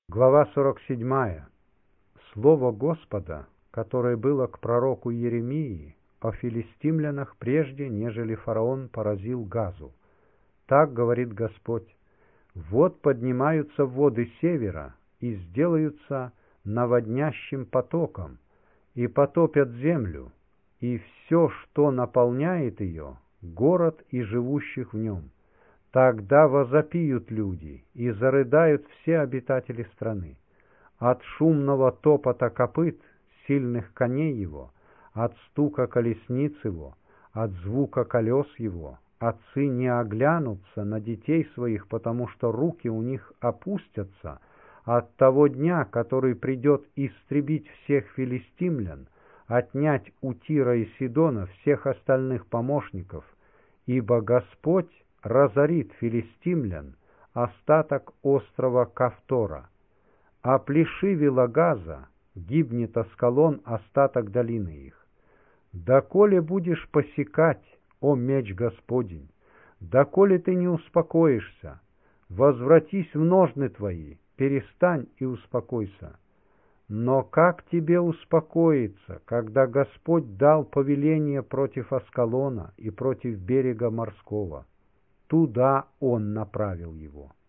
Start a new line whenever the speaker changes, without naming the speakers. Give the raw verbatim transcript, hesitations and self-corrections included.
Глава сорок седьмая. Слово Господа, которое было к пророку Иеремии о филистимлянах прежде, нежели фараон поразил Газу. Так говорит Господь: «Вот поднимаются воды севера и сделаются наводнящим потоком, и потопят землю, и все, что наполняет ее, город и живущих в нем. Тогда возопиют люди, и зарыдают все обитатели страны. От шумного топота копыт, сильных коней его, от стука колесниц его, от звука колес его, отцы не оглянутся на детей своих, потому что руки у них опустятся от того дня, который придет истребить всех филистимлян, отнять у Тира и Сидона всех остальных помощников, ибо Господь разорит филистимлян, остаток острова Кавтора. А плешивила Газа, гибнет Аскалон, остаток долины их. Доколе будешь посекать, о меч Господень, доколе ты не успокоишься, возвратись в ножны твои, перестань и успокойся. Но как тебе успокоиться, когда Господь дал повеление против Аскалона и против берега морского? Туда Он направил его.